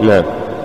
نعم.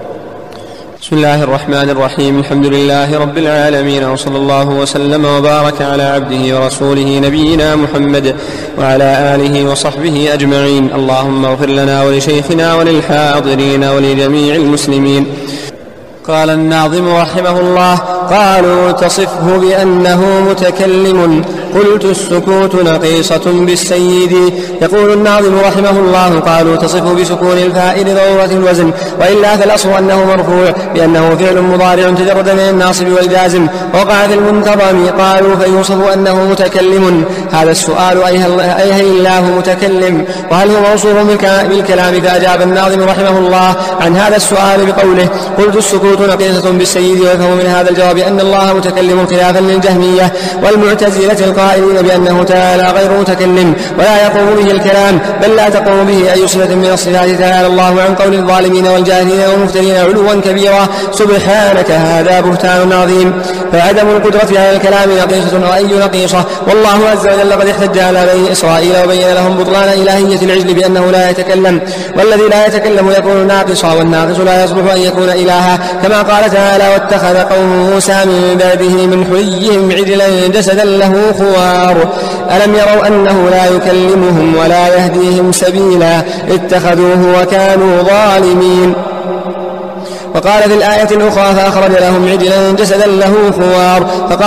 بسم الله الرحمن الرحيم. الحمد لله رب العالمين، وصلى الله وسلم وبارك على عبده ورسوله نبينا محمد وعلى آله وصحبه أجمعين. اللهم اغفر لنا ولشيخنا وللحاضرين ولجميع المسلمين. قال الناظم رحمه الله: قالوا تصفه بأنه متكلم، قلت السكوت نقيصة بالسيد. يقول الناظم رحمه الله: قالوا تصفه بسكون الفاء لضرورة الوزن، وإلا فالأصل أنه مرفوع بأنه فعل مضارع تجرد من الناصب والجازم، وقع في المنتظم. قالوا فيوصف أنه متكلم. هذا السؤال: أي الله متكلم؟ وهل هو موصوف بالكلام؟ فأجاب الناظم رحمه الله عن هذا السؤال بقوله: قلت السكوت نقيصة بالسيد. ويفهم من هذا الجواب أن الله متكلم، خلافا للجهمية والمعتزلة القائلين بأنه تعالى غير متكلم ولا يقوم به الكلام، بل لا تقوم به أي صفة من الصفات. تعالى الله عن قول الظالمين والجاهلين والمفترين علوا كبيرا، سبحانك، هذا بهتان عظيم. فعدم القدرة على الكلام نقيصة، وأي نقيصة؟ والله عز وجل قد احتج على بني إسرائيل وبين لهم بطلان إلهية العجل بأنه لا يتكلم، والذي لا يتكلم يكون ناقصا، والناقص لا يصلح أن يكون إلها، كما قال تعالى: واتخذ قوم موسى من بعده من حليهم عجلا جسدا له خوار، ألم يروا أنه لا يكلمهم ولا يهديهم سبيلا، اتخذوه وكانوا ظالمين. وقال في الآية الأخرى: فأخرج لهم عجلا جسدا له خوار،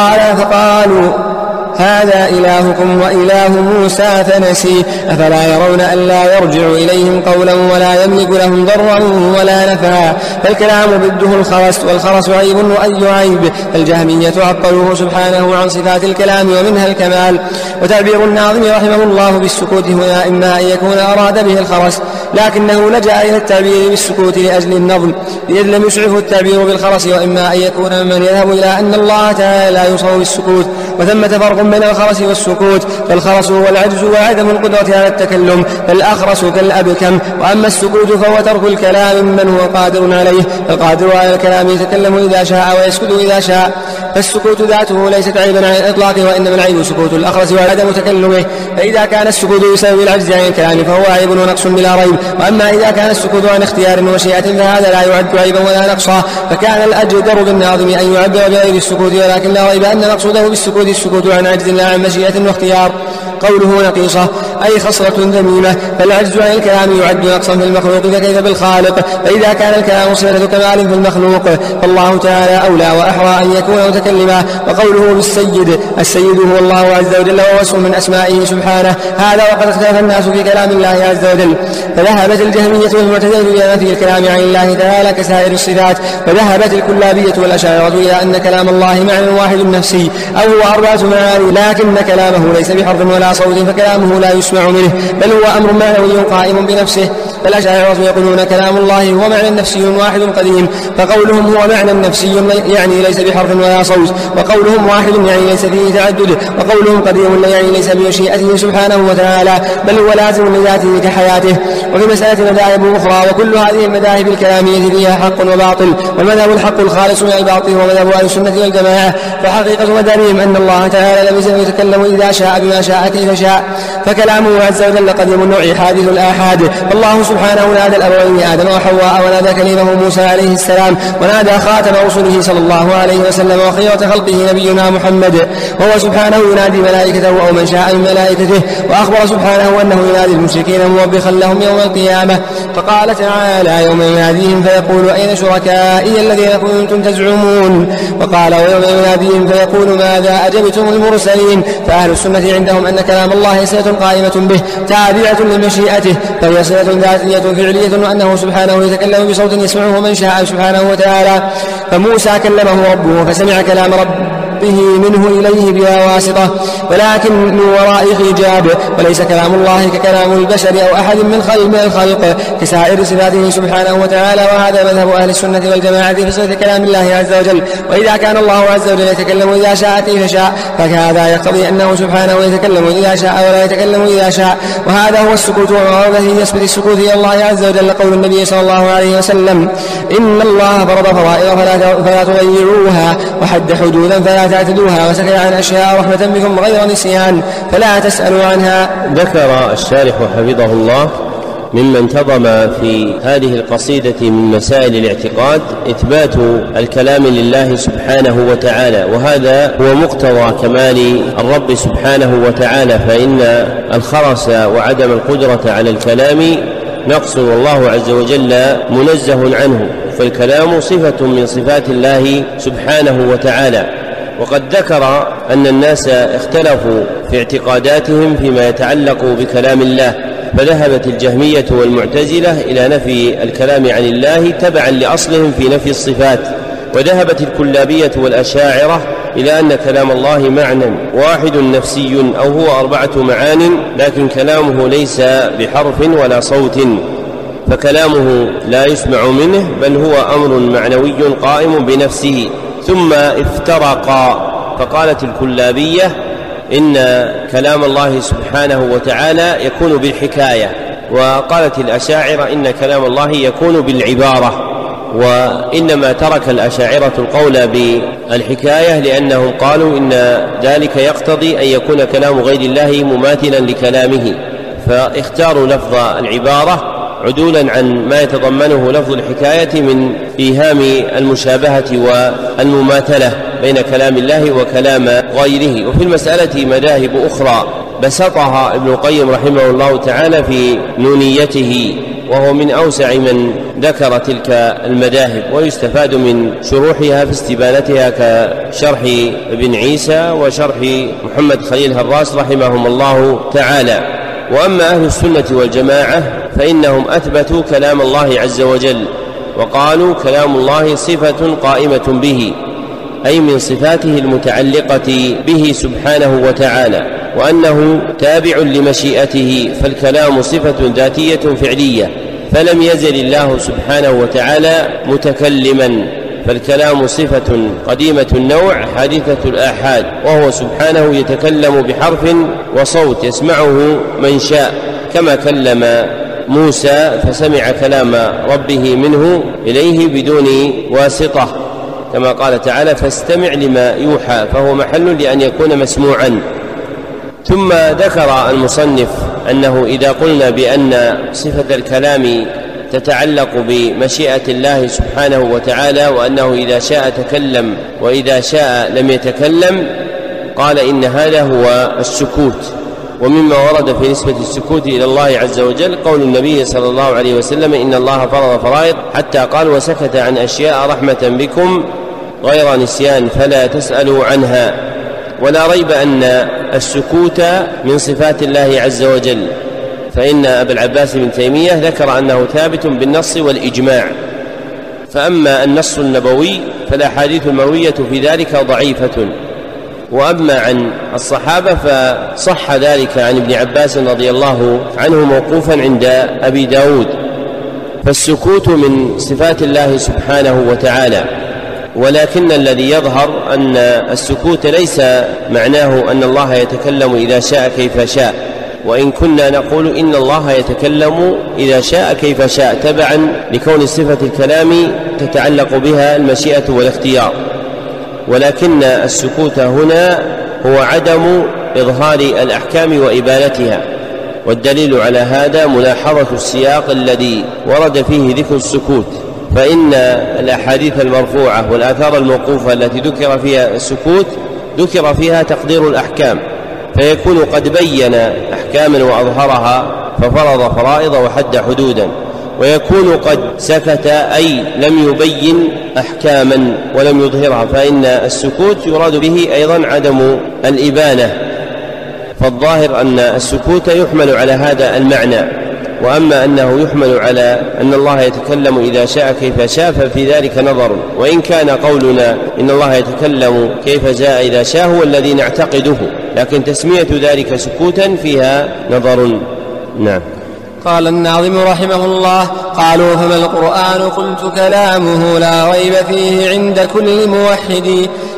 فقالوا هذا إلهكم وإله موسى فنسي، أفلا يرون ألا يرجع إليهم قولا ولا يملك لهم ضرا ولا نفعا. فالكلام ضده الخرس، والخرس عيب وأي عيب. الجهمية عطلوه سبحانه عن صفات الكلام ومنها الكمال. وتعبير الناظم رحمه الله بالسكوت هنا إما أن يكون أراد به الخرس، لكنه لجأ إلى التعبير بالسكوت لأجل النظم، إذ لم يسعفه التعبير بالخرس. وإما أن يكون من يذهب إلى أن الله تعالى لا يوصف بالسكوت، وثمة فرق بين الخرس والسكوت، فالخرس هو العجز وعدم القدرة على التكلم، فالأخرس كالأبكم. وأما السكوت فهو ترك الكلام ممن هو قادر عليه، فالقادر على الكلام يتكلم إذا شاء ويسكت إذا شاء، فالسكوت ذاته ليست عيبا على الإطلاق، وإنما العيب سكوت الأخرس وعدم تكلمه. فإذا كان السكوت بسبب العجز عن الكلام فهو عيب ونقص بلا ريب، وأما إذا كان السكوت عن اختيار ومشيئة فهذا لا يعد عيبا ولا نقصا. فكان الأجدر بالناظم أن يعبر بغير السكوت، ولكن لا ريب أن مقصوده بالسكوت السكوت عن عجز لا عن مشيئة واختيار. قوله نقيصة أي خصلة ذميمة، فالعجز عن الكلام يعد نقصا في المخلوق، فكيف بالخالق؟ فإذا كان الكلام صفة كمال في المخلوق فالله تعالى أولى وأحرى أن يكون متكلما. وقوله بالسيد، السيد هو الله عز وجل وهو اسم من أسمائه سبحانه. هذا وقد اختلف الناس في كلام الله عز وجل، فذهبت الجهمية والمعتزلة إلى نفي الكلام عن الله تعالى كسائر الصفات، وذهبت الكلابية والأشاعرة إلى أن كلام الله معنى واحد نفسي أو هو أربعة معاني، لكن كلامه ليس بحرف ولا صوت، فكلامه لا يسمع منه بل هو أمر معنوي قائم بنفسه. فالأشاعرة يقولون كلام الله هو معنى نفسي واحد قديم، فقولهم هو معنى نفسي يعني ليس بحرف ولا صوت، وقولهم واحد يعني ليس فيه تعدد، وقولهم قديم يعني ليس بمشيئته سبحانه وتعالى بل هو لازم لذاته كحياته. وفي مسألة مذاهب أخرى، وكل هذه المذاهب الكلامية فيها حق وباطل، والمذهب الحق الخالص من الباطل هو مذهب أهل السنة والجماعة. فحقيقة مذهبهم أن الله تعالى لم يزل يتكلم إذا شاء بما شاء كيف شاء، فكلامه عز وجل قديم النوع حادث الآحاد. فالله سبحانه نادى الأبوين آدم وحواء، ونادى كلمه موسى عليه السلام، ونادى خاتم رسله صلى الله عليه وسلم وخيرة خلقه نبينا محمد، وهو سبحانه ينادي ملائكته أو من شاء من ملائكته. وأخبر سبحانه أنه ينادي المشركين موبخا لهم يوم القيامة، فقال تعالى: يوم يناديهم فيقول أين شركائي الذين كنتم تزعمون؟ وقال: ويوم يناديهم فيقول ماذا أجبتم المرسلين؟ فأهل السنة عندهم أن كلام الله صلة قائمة به تابعة لمشيئته، فهي صلة ذاتية فعلية، وأنه سبحانه يتكلم بصوت يسمعه من شاء سبحانه وتعالى. فموسى كلمه ربه فسمع كلام ربه منه إليه بلا واسطة، ولكن من وراء حجاب، وليس كلام الله ككلام البشر أو أحد من الخلق كسائر صفاته سبحانه وتعالى. وهذا مذهب أهل السنة والجماعة في صفة كلام الله عز وجل. وإذا كان الله عز وجل يتكلم إذا شاء كيف شاء، فهذا يقتضي أنه سبحانه يتكلم إذا شاء ولا يتكلم إذا شاء. وهذا هو السكوت، وهذا يثبت السكوت إلى الله عز وجل قول النبي صلى الله عليه وسلم: إن الله فرض فرائض فلا تضيعوها، وحد حدودا فلا تعتدوها، وسكت عن أشياء رحمة بكم غير نسيان فلا تسألوا عنها. ذكر الشارح حفظه الله مما انتظم في هذه القصيدة من مسائل الاعتقاد إثبات الكلام لله سبحانه وتعالى، وهذا هو مقتضى كمال الرب سبحانه وتعالى، فإن الخرس وعدم القدرة على الكلام نقص، والله عز وجل منزه عنه، فالكلام صفة من صفات الله سبحانه وتعالى. وقد ذكر أن الناس اختلفوا في اعتقاداتهم فيما يتعلق بكلام الله، فذهبت الجهمية والمعتزلة إلى نفي الكلام عن الله تبعا لأصلهم في نفي الصفات، وذهبت الكلابية والأشاعرة إلى أن كلام الله معنى واحد نفسي أو هو 4 معان، لكن كلامه ليس بحرف ولا صوت، فكلامه لا يسمع منه، بل هو أمر معنوي قائم بنفسه. ثم افترقا، فقالت الكلابية إن كلام الله سبحانه وتعالى يكون بالحكاية، وقالت الأشاعرة إن كلام الله يكون بالعبارة، وإنما ترك الأشاعرة القول بالحكاية لأنهم قالوا إن ذلك يقتضي أن يكون كلام غير الله مماثلا لكلامه، فاختاروا لفظ العبارة عدولا عن ما يتضمنه لفظ الحكاية من إيهام المشابهة والمماثلة بين كلام الله وكلام غيره. وفي المسألة مذاهب أخرى بسطها ابن القيم رحمه الله تعالى في نونيته، وهو من أوسع من ذكر تلك المذاهب، ويستفاد من شروحها في استبانتها كشرح ابن عيسى وشرح محمد خليل هراس رحمهم الله تعالى. وأما أهل السنة والجماعة فإنهم أثبتوا كلام الله عز وجل، وقالوا كلام الله صفة قائمة به، أي من صفاته المتعلقة به سبحانه وتعالى، وأنه تابع لمشيئته، فالكلام صفة ذاتية فعلية، فلم يزل الله سبحانه وتعالى متكلما، فالكلام صفة قديمة النوع حادثة الآحاد، وهو سبحانه يتكلم بحرف وصوت يسمعه من شاء، كما كلم موسى فسمع كلام ربه منه إليه بدون واسطة، كما قال تعالى فاستمع لما يوحى، فهو محل لأن يكون مسموعا. ثم ذكر المصنف أنه إذا قلنا بأن صفة الكلام تتعلق بمشيئة الله سبحانه وتعالى، وأنه إذا شاء تكلم وإذا شاء لم يتكلم، قال إن هذا هو السكوت. ومما ورد في نسبة السكوت إلى الله عز وجل قول النبي صلى الله عليه وسلم إن الله فرض فرائض حتى قال وسكت عن أشياء رحمة بكم غير نسيان فلا تسألوا عنها. ولا ريب أن السكوت من صفات الله عز وجل، فإن أبا العباس بن تيمية ذكر أنه ثابت بالنص والإجماع. فأما النص النبوي فالأحاديث المروية في ذلك ضعيفة، وأما عن الصحابة فصح ذلك عن ابن عباس رضي الله عنه موقوفا عند أبي داود. فالسكوت من صفات الله سبحانه وتعالى، ولكن الذي يظهر أن السكوت ليس معناه أن الله يتكلم إذا شاء كيف شاء، وإن كنا نقول إن الله يتكلم إذا شاء كيف شاء تبعا لكون صفة الكلام تتعلق بها المشيئة والاختيار، ولكن السكوت هنا هو عدم إظهار الأحكام وإبانتها. والدليل على هذا ملاحظة السياق الذي ورد فيه ذكر السكوت، فإن الأحاديث المرفوعة والآثار الموقوفة التي ذكر فيها السكوت ذكر فيها تقدير الأحكام، فيكون قد بين أحكاما وأظهرها ففرض فرائض وحد حدودا، ويكون قد سكت أي لم يبين أحكاما ولم يظهرها، فإن السكوت يراد به أيضا عدم الإبانة. فالظاهر أن السكوت يحمل على هذا المعنى. وأما أنه يحمل على أن الله يتكلم إذا شاء كيف شاء ففي ذلك نظر، وإن كان قولنا إن الله يتكلم كيف شاء إذا شاء هو الذي نعتقده، لكن تسمية ذلك سكوتا فيها نظر. نعم. قال الناظم رحمه الله: قالوا فما القرآن؟ قلت كلامه لا ريب فيه عند كل موحد،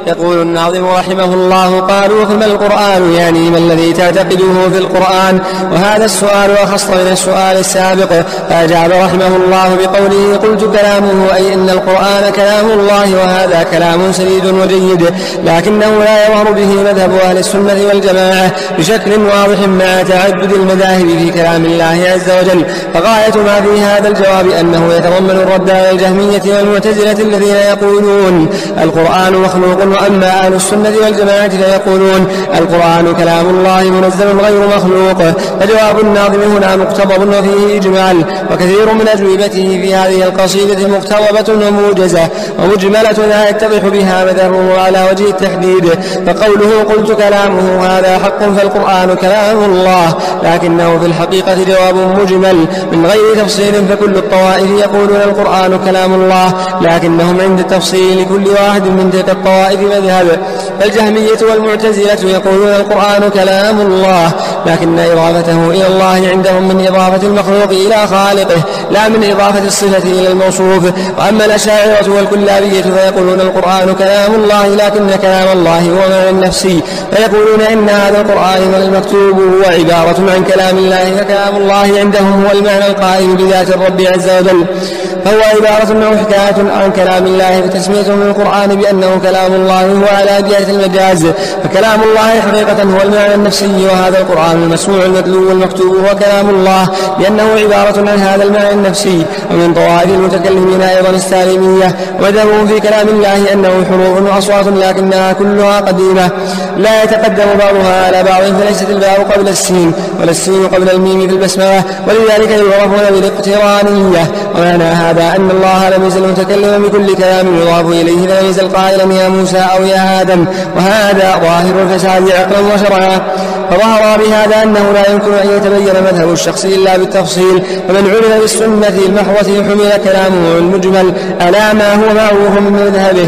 يقول الناظم رحمه الله: قالوا فما القرآن، يعني ما الذي تعتقده في القرآن؟ وهذا السؤال أخص من السؤال السابق، فأجاب رحمه الله بقوله: قلت كلامه، أي إن القرآن كلام الله، وهذا كلام سديد وجيد، لكنه لا يظهر به مذهب أهل السنة والجماعة بشكل واضح مع تعدد المذاهب في كلام الله عز وجل. فغاية ما في هذا الجواب أنه يتضمن الرد على الجهمية والمعتزلة الذين يقولون القرآن مخلوق، وأما أهل السنة والجماعة فيقولون القرآن كلام الله منزل غير مخلوق. فجواب الناظم هنا مقتضب وفيه إجمال، وكثير من أجوبته في هذه القصيدة مقتضبة وموجزة ومجملة لا يتضح بها مذهبه على وجه التحديد. فقوله قلت كلامه هذا حق، فالقرآن كلام الله، لكنه في الحقيقة جواب مجمل من غير تفصيل، فكل الطوائف يقولون القرآن كلام الله، لكنهم عند التفصيل لكل واحد من تلك الطوائف مذهب. فالجهمية والمعتزلة يقولون القرآن كلام الله، لكن إضافته إلى الله عندهم من إضافة المخلوق إلى خالقه، لا من إضافة الصفة إلى الموصوف. وأما الأشاعرة والكلابية فيقولون القرآن كلام الله، لكن كلام الله هو معنى نفسي، فيقولون إن هذا القرآن المكتوب هو عبارة عن كلام الله، فكلام الله عندهم هو المعنى القائم بذات الرب عز وجل، فهو عبارة أو حكاية عن كلام الله، فتسميتهم القرآن بأنه كلام الله هو على جهة المجاز، فكلام الله حقيقة هو المعنى النفسي، وهذا القرآن المسموع المتلو والمكتوب هو كلام الله لأنه عبارة عن هذا المعنى النفسي. ومن طوائف المتكلمين أيضا السالمية، وذهبوا في كلام الله أنه حروف وأصوات لكنها كلها قديمة لا يتقدم بعضها على بعض، فليست الباء قبل السين ولا السين قبل الميم في البسملة، ولذلك يعرفون بالاقترانية. ومعنى هذا أن الله لم يزل متكلما بكل كلام يضاف إليه، فلم يزل قائلا يا موسى أو يا آدم، وهذا ظاهر الفساد عقلا وشرعا. فظهر بهذا أنه لا يمكن أن يتبين مذهب الشخص إلا بالتفصيل، ومن علم بالسنة المحوة حمل كلامه المجمل على ما هو معروف من مذهبه،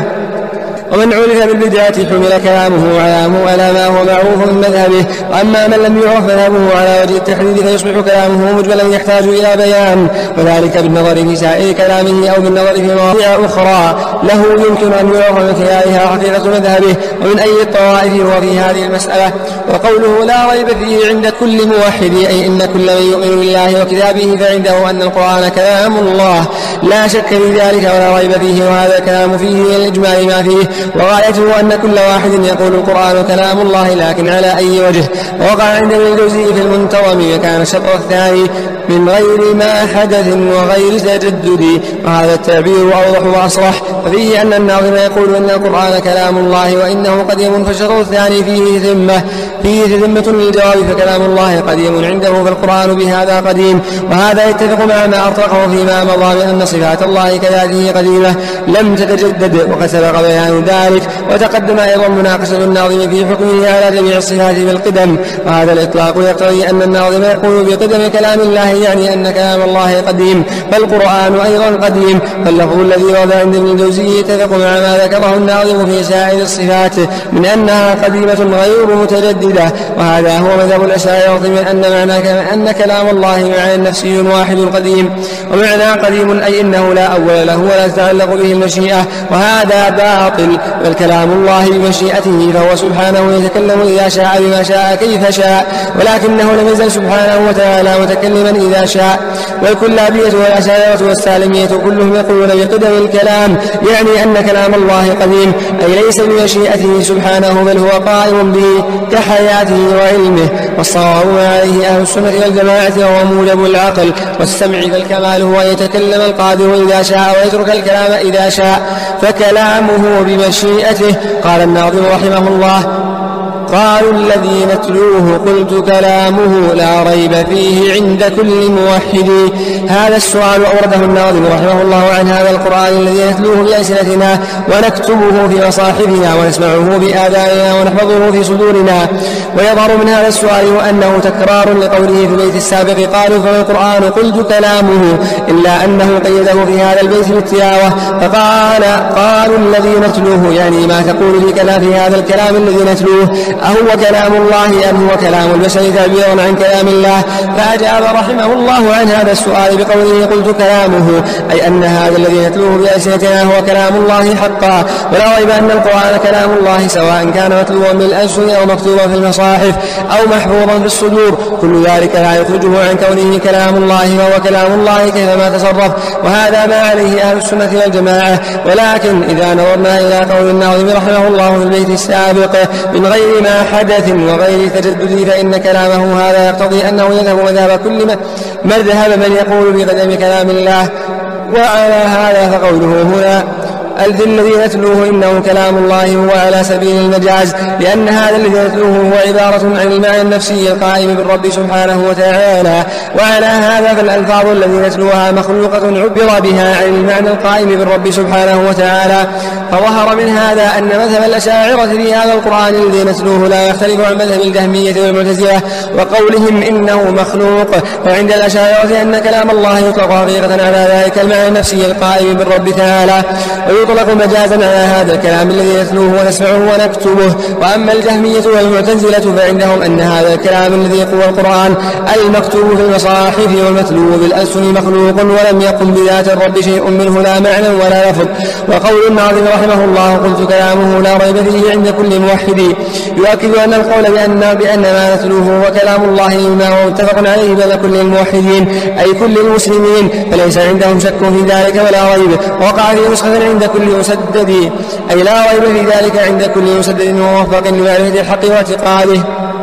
ومن عرف بالبدعة حمل كلامه على ما هو معروف من مذهبه. وأما من لم يعرف مذهبه على وجه التحديد فيصبح كلامه مجملا يحتاج إلى بيان، وذلك بالنظر في سائر كلامه أو بالنظر في مواضيع أخرى له يمكن أن يعرف من خلالها حقيقة مذهبه ومن أي الطوائف هو في هذه المسألة. وقوله لا ريب فيه عند كل موحد، أي إن كل من يؤمن بالله وكتابه فعنده أن القرآن كلام الله لا شك في ذلك ولا ريب فيه، وهذا الكلام فيه الإجمال ما فيه، وغايته أن كل واحد يقول القرآن كلام الله، لكن على أي وجه. ووقع عند ابن الجوزي في المنتظم، وكان الشطر الثاني من غير ما حدث وغير تجدد، وهذا التعبير أوضح وأصرح، ففيه أن الناظم يقول إن القرآن كلام الله وإنه قديم، فالشطر الثاني فيه ذمة للجواب، فكلام الله قديم عنده، فالقرآن بهذا قديم. وهذا يتفق مع ما أطلقه فيما مضى من أن صفات الله كذاته قديمة لم تتجدد، وقد سبق بيان ذلك. وتقدم أيضا مناقشة الناظم في حكمه على جميع الصفات بالقدم، وهذا الإطلاق يقتضي أن الناظم يقول بقدم كلام الله، يعني أن كلام الله قديم، فالقرآن أيضا قديم. فاللفظ الذي ورد عند ابن الجوزي يتفق مع ما ذكره الناظم في سائر الصفات من أنها قديمة غير متجددة، وهذا هو مذهب الأشاعرة من أن كلام الله معنى نفسي واحد قديم. ومعنى قديم أي إنه لا أول له ولا تتعلق به المشيئة، وهذا باطل، بل كلام الله بمشيئته، فهو سبحانه يتكلم إذا شاء بما شاء كيف شاء، ولكنه لم يزل سبحانه وتعالى متكلما إذا شاء. والكلابية والأشاعرة والسالمية كلهم يقولون بقدم الكلام، يعني أن كلام الله قديم، أي ليس بمشيئته سبحانه بل هو قائم به كحياته وعلمه. والصواب عليه أهل السنة والجماعة وهو موجب العقل والسمع، فالكمال هو أن يتكلم القادر إذا شاء ويترك الكلام إذا شاء، فكلامه بمشيئته. قال الناظم رحمه الله: قالوا الذي نتلوه قلت كلامه لا ريب فيه عند كل موحد. هذا السؤال أورده الناظم رحمه الله عن هذا القرآن الذي نتلوه بألسنتنا ونكتبه في مصاحفنا ونسمعه بآذاننا ونحفظه في صدورنا. ويظهر من هذا السؤال أنه تكرار لقوله في البيت السابق قالوا فما القرآن قلت كلامه، إلا أنه قيده في هذا البيت بالتلاوة، فقال قالوا الذي نتلوه، يعني ما تقول في هذا الكلام الذي نتلوه، أهو كلام الله أم هو كلام البشر تعبير عن كلام الله؟ فأجاب رحمه الله عن هذا السؤال بقوله قلت كلامه، أي أن هذا الذي نتلوه بألسنتنا هو كلام الله حقا، ولا ريب أن القرآن كلام الله سواء كان متلوا بالألسن أو مكتوبا في المصاحف أو محفوظا في الصدور، كل ذلك لا يخرجه عن كونه كلام الله، وهو كلام الله كيفما تصرف، وهذا ما عليه أهل السنة والجماعة. ولكن إذا نظرنا إلى قول الناظم رحمه الله في البيت السابق من غير ما حدث وغير تجدد، فإن كلامه هذا يقتضي أنه يذهب مذهب كل مذهب من يقول بقدم كلام الله. وعلى هذا فقوله هنا الذي نتلوه إنه كلام الله هو على سبيل المجاز، لأن هذا الذي نتلوه هو عبارة عن المعنى النفسي القائم بالرب سبحانه وتعالى. وعلى هذا فالألفاظ التي نتلوها مخلوقة عبر بها عن المعنى القائم بالرب سبحانه وتعالى. فظهر من هذا أن مذهب الأشاعرة في هذا القرآن الذي نتلوه لا يختلف عن مذهب الجهمية والمعتزلة وقولهم إنه مخلوق. فعند الأشاعرة أن كلام الله يطلق حقيقة على ذلك المعنى النفسي القائم بالرب تعالى، ويطلق مجازا على هذا الكلام الذي نتلوه ونسمعه ونكتبه. وأما الجهمية والمعتزلة فعندهم أن هذا الكلام الذي هو القرآن المكتوب في المصاحف والمتلو بالألسن مخلوق ولم يقم بذات الرب شيء منه لا معنى ولا لفظ. وقول الناظم رحمه الله قلت كلامه لا ريب فيه عند كل موحد يؤكد أن القول بأن ما نتلوه هو كلام الله مما هو متفق عليه بين كل الموحدين أي كل المسلمين، فليس عندهم شك في ذلك ولا ريب. وقع في نسخة عند كل مسدد أي لا ريب في ذلك عند كل مسدد وموفق لمعرفة الحق واعتقاده.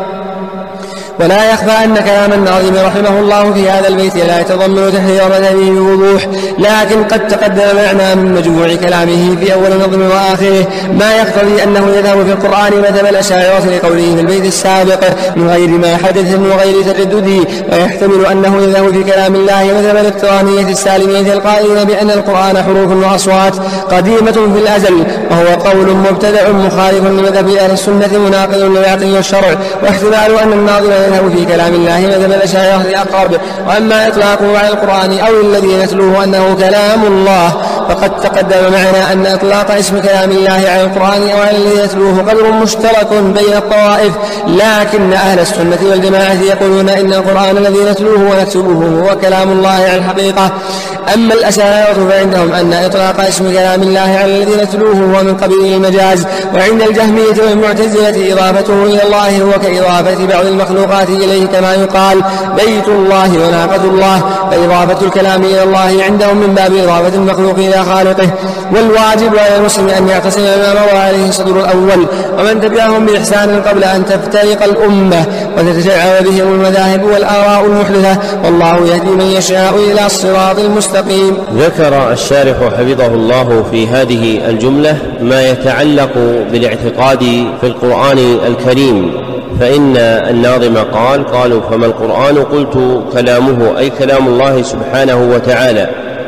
ولا يخفى أن كلام الناظم رحمه الله في هذا البيت لا يتضمن تحرير مذهبه بوضوح، لكن قد تقدم معنى من مجموع كلامه في أول نظم وآخره ما يقتضي أنه يذهب في القرآن مذهب الأشاعرة لقوله في البيت السابق من غير ما حدث وغير تجدد، ويحتمل أنه يذهب في كلام الله مذهب الاقترانية السالمية القائلين بأن القرآن حروف وأصوات قديمة في الأزل، وهو قول مبتدع مخالف لمذهب أهل السنة مناقض للعقل والشرع. واحتمال أن الناظم يذهب في كلام الله مذهب الأشاعرة أقرب. وأما إطلاقه على القرآن أو الذي نتلوه أنه كلام الله فقد تقدم معنا أن إطلاق اسم كلام الله على القرآن أو على الذي نتلوه قدر مشترك بين الطوائف، لكن أهل السنة والجماعة يقولون إن القرآن الذي نتلوه ونكتبه هو كلام الله على الحقيقة. أما الأشاعرة فعندهم أن إطلاق اسم كلام الله على الذي نتلوه هو من قبيل المجاز. وعند الجهمية والمعتزلة إضافته إلى الله هو كإضافة بعض المخلوقات إليه، كما يقال بيت الله وناقة الله، فإضافة الكلام إلى الله عندهم من باب إضافة المخلوق إلى خالقه. والواجب على المسلم أن يعتصم ما مر عليه الصدر الأول ومن تبعهم بإحسان قبل أن تفترق الأمة وتتشعب بهم المذاهب والآراء المحدثة، والله يهدي من يشاء إلى الصراط المستقيم. ذكر الشارح حفظه الله في هذه الجملة ما يتعلق بالاعتقاد في القرآن الكريم، فإن الناظم قالوا فما القرآن قلت كلامه أي كلام الله سبحانه وتعالى،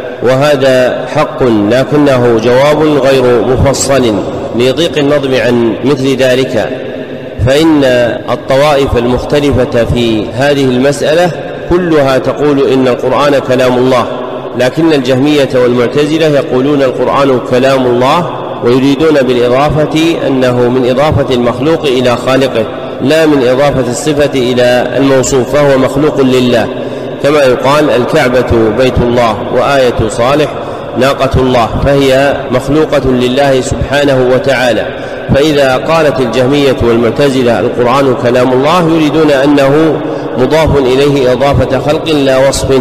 وهذا حق لكنه جواب غير مفصل لضيق النظم عن مثل ذلك، فإن الطوائف المختلفة في هذه المسألة كلها تقول إن القرآن كلام الله، لكن الجهمية والمعتزلة يقولون القرآن كلام الله ويريدون بالإضافة أنه من إضافة المخلوق إلى خالقه لا من إضافة الصفة إلى الموصوف، فهو مخلوق لله، كما يقال الكعبة بيت الله وآية صالح ناقة الله، فهي مخلوقة لله سبحانه وتعالى. فإذا قالت الجهمية والمعتزلة القرآن كلام الله يريدون أنه مضاف إليه إضافة خلق لا وصف.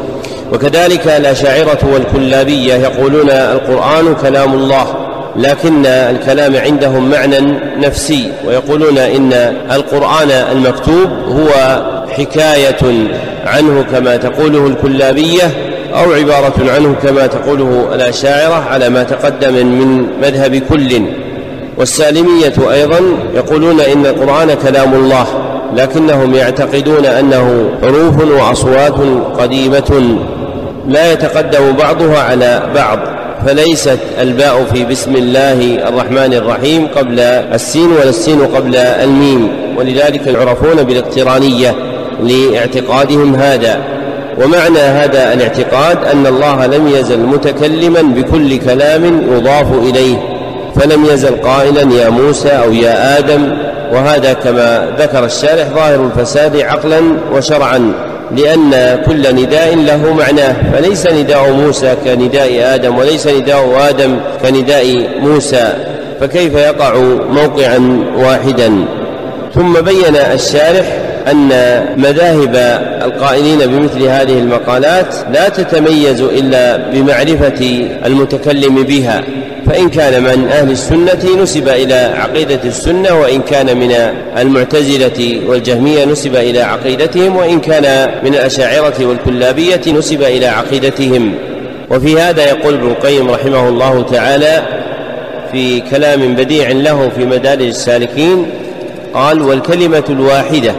وكذلك الأشاعرة والكلابية يقولون القرآن كلام الله، لكن الكلام عندهم معنى نفسي، ويقولون إن القرآن المكتوب هو حكاية عنه كما تقوله الكلابية أو عبارة عنه كما تقوله الأشاعرة على ما تقدم من مذهب كل. والسالمية أيضا يقولون إن القرآن كلام الله، لكنهم يعتقدون أنه حروف وأصوات قديمة لا يتقدم بعضها على بعض، فليست الباء في بسم الله الرحمن الرحيم قبل السين ولا السين قبل الميم، ولذلك يعرفون بالاقترانية لاعتقادهم هذا. ومعنى هذا الاعتقاد أن الله لم يزل متكلما بكل كلام يضاف إليه، فلم يزل قائلا يا موسى أو يا آدم وهذا كما ذكر الشارح ظاهر الفساد عقلا وشرعا، لأن كل نداء له معناه، فليس نداء موسى كنداء آدم، وليس نداء آدم كنداء موسى، فكيف يقع موقعا واحدا؟ ثم بين الشارح أن مذاهب القائلين بمثل هذه المقالات لا تتميز إلا بمعرفة المتكلم بها، فإن كان من أهل السنة نسب إلى عقيدة السنة، وإن كان من المعتزلة والجهمية نسب إلى عقيدتهم، وإن كان من الأشاعرة والكلابية نسب إلى عقيدتهم. وفي هذا يقول ابن القيم رحمه الله تعالى في كلام بديع له في مدارج السالكين، قال: والكلمة الواحدة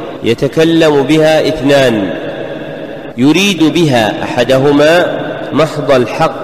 يتكلم بها اثنان يريد بها أحدهما محض الحق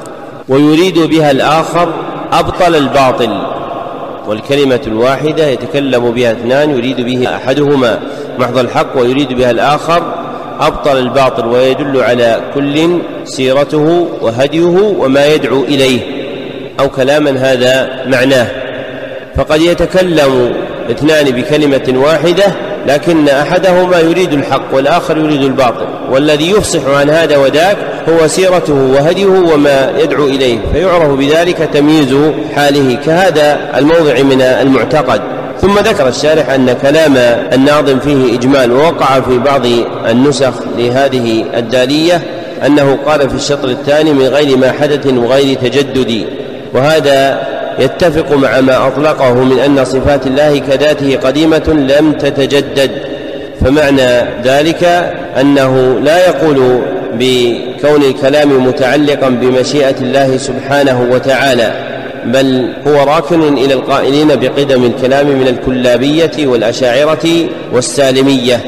ويريد بها الآخر أبطل الباطل. والكلمة الواحدة يتكلم بها اثنان يريد بها أحدهما محض الحق ويريد بها الآخر أبطل الباطل، ويدل على كل سيرته وهديه وما يدعو إليه، أو كلاما هذا معناه. فقد يتكلم اثنان بكلمة واحدة لكن أحدهما يريد الحق والآخر يريد الباطل، والذي يفصح عن هذا وذاك هو سيرته وهديه وما يدعو إليه، فيعرف بذلك تمييز حاله، كهذا الموضع من المعتقد. ثم ذكر الشارح أن كلام الناظم فيه إجمال، ووقع في بعض النسخ لهذه الدالية أنه قال في الشطر الثاني: من غير ما حدث وغير تجدد، وهذا يتفق مع ما أطلقه من أن صفات الله كذاته قديمة لم تتجدد، فمعنى ذلك أنه لا يقول بكون الكلام متعلقا بمشيئة الله سبحانه وتعالى، بل هو راكن إلى القائلين بقدم الكلام من الكلابية والأشاعرة والسالمية،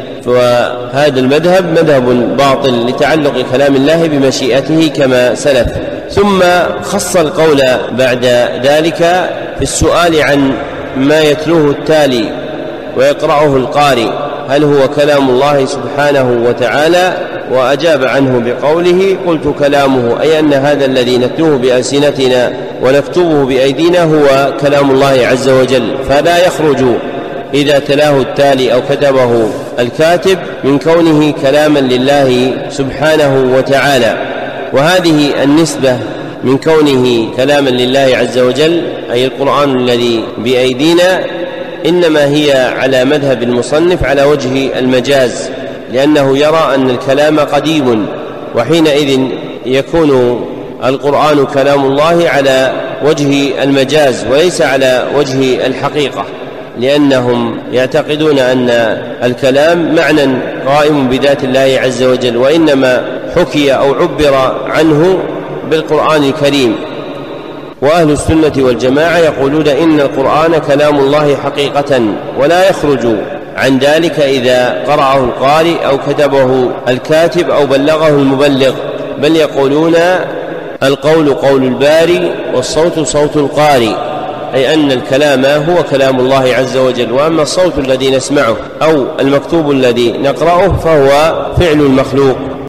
وهذا المذهب مذهب باطل لتعلق كلام الله بمشيئته كما سلف. ثم خص القول بعد ذلك في السؤال عن ما يتلوه التالي ويقرأه القارئ هل هو كلام الله سبحانه وتعالى، وأجاب عنه بقوله: قلت كلامه، أي أن هذا الذي نتلوه بألسنتنا ونكتبه بأيدينا هو كلام الله عز وجل، فلا يخرج إذا تلاه التالي أو كتبه الكاتب من كونه كلاما لله سبحانه وتعالى. وهذه النسبة من كونه كلاما لله عز وجل أي القرآن الذي بأيدينا إنما هي على مذهب المصنف على وجه المجاز، لأنه يرى أن الكلام قديم، وحينئذ يكون القرآن كلام الله على وجه المجاز وليس على وجه الحقيقة، لأنهم يعتقدون أن الكلام معنى قائم بذات الله عز وجل، وإنما حكي أو عبر عنه بالقرآن الكريم. وأهل السنة والجماعة يقولون إن القرآن كلام الله حقيقة، ولا يخرج عن ذلك إذا قرأه القارئ أو كتبه الكاتب أو بلغه المبلغ، بل يقولون القول قول الباري والصوت صوت القارئ، أي أن الكلام هو كلام الله عز وجل، وأما الصوت الذي نسمعه أو المكتوب الذي نقرأه فهو فعل المخلوق.